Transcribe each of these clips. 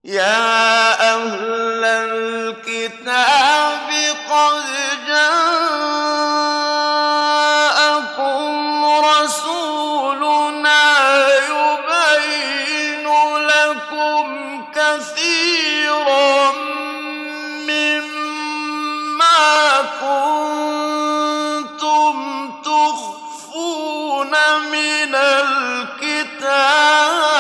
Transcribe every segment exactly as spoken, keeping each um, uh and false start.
يَا أَهْلَ الْكِتَابِ قَدْ جَاءَكُمْ رَسُولُنَا يُبَيِّنُ لَكُمْ كَثِيرًا مِّمَّا كُنتُمْ تُخْفُونَ مِنَ الْكِتَابِ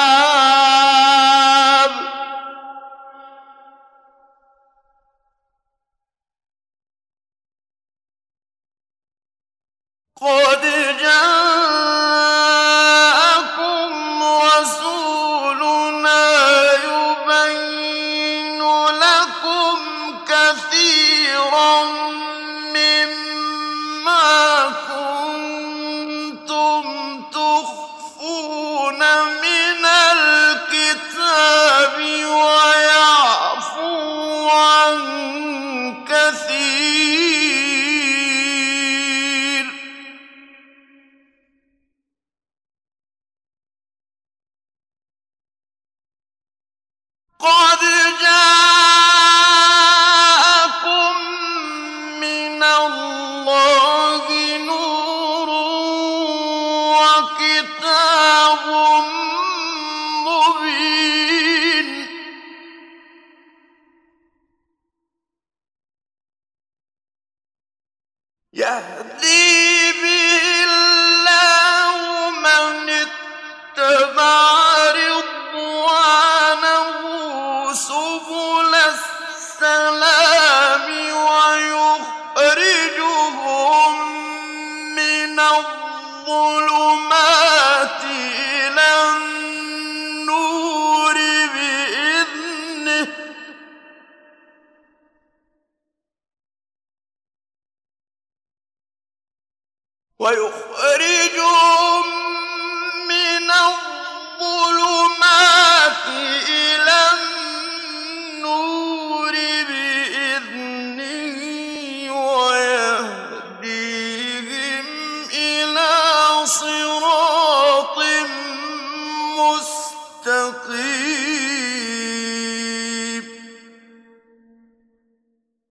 قَدْ جَاءَكُمْ رَسُولُنَا يُبَيِّنُ لَكُمْ كَثِيرًا مِّمَّا كُنتُمْ تُخْفُونَ مِنَ الْكِتَابِ وَيَعْفُو عَن كَثِيرٍ ۚ قَدْ جَاءَكُم مِّنَ اللَّهِ نُورٌ وَكِتَابٌ مُّبِينٌ يَهْدِي بِهِ اللَّهُ مَنِ اتَّبَعَ رِضْوَانَهُ سُبُلَ السَّلَامِ وَيُخْرِجُهُم مِّنَ الظُّلُمَاتِ إِلَى النُّورِ بِإِذْنِهِ ۖ وَيُخْرِجُهُم مِّنَ الظُّلُمَاتِ إِلَى النُّورِ بِإِذْنِهِ وَيَهْدِيهِمْ إِلَىٰ صِرَاطٍ مُّسْتَقِيمٍ